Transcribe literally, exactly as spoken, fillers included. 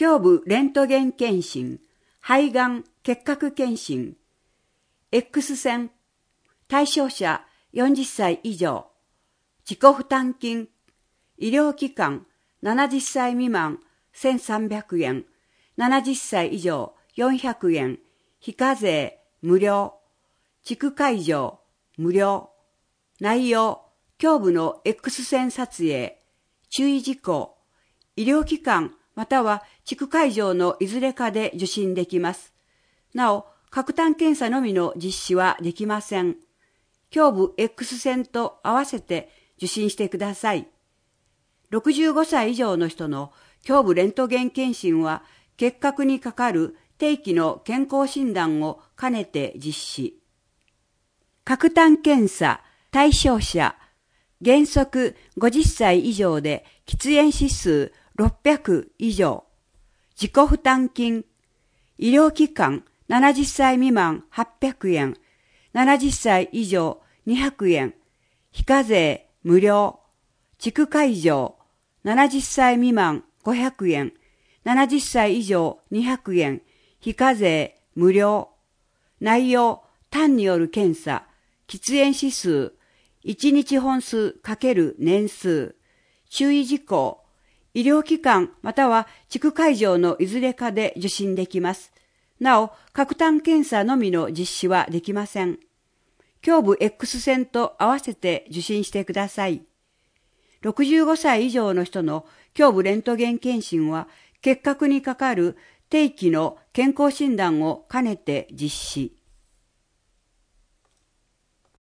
胸部レントゲン検診、肺がん結核検診、X 線、対象者よんじゅっさい以上、自己負担金、医療機関ななじゅっさい未満せんさんびゃくえん、ななじゅっさい以上よんひゃくえん、非課税無料、地区会場無料、内容、胸部の X 線撮影、注意事項、医療機関または地区会場のいずれかで受診できます。なお、核炭検査のみの実施はできません。胸部 X 線と合わせて受診してください。ろくじゅうごさい以上の人の胸部レントゲン検診は結核にかかる定期の健康診断を兼ねて実施。核炭検査対象者、原則ごじゅっさい以上で喫煙指数ろっぴゃく以上、自己負担金、医療機関ななじゅっさい未満はっぴゃくえん、ななじゅっさい以上にひゃくえん、非課税無料、地区会場ななじゅっさい未満ごひゃくえん、ななじゅっさい以上にひゃくえん、非課税無料、内容、単による検査、喫煙指数、いちにち本数×年数、注意事項、医療機関または地区会場のいずれかで受診できます。なお、核炭検査のみの実施はできません。胸部 X 線と合わせて受診してください。ろくじゅうごさい以上の人の胸部レントゲン検診は結核にかかる定期の健康診断を兼ねて実施。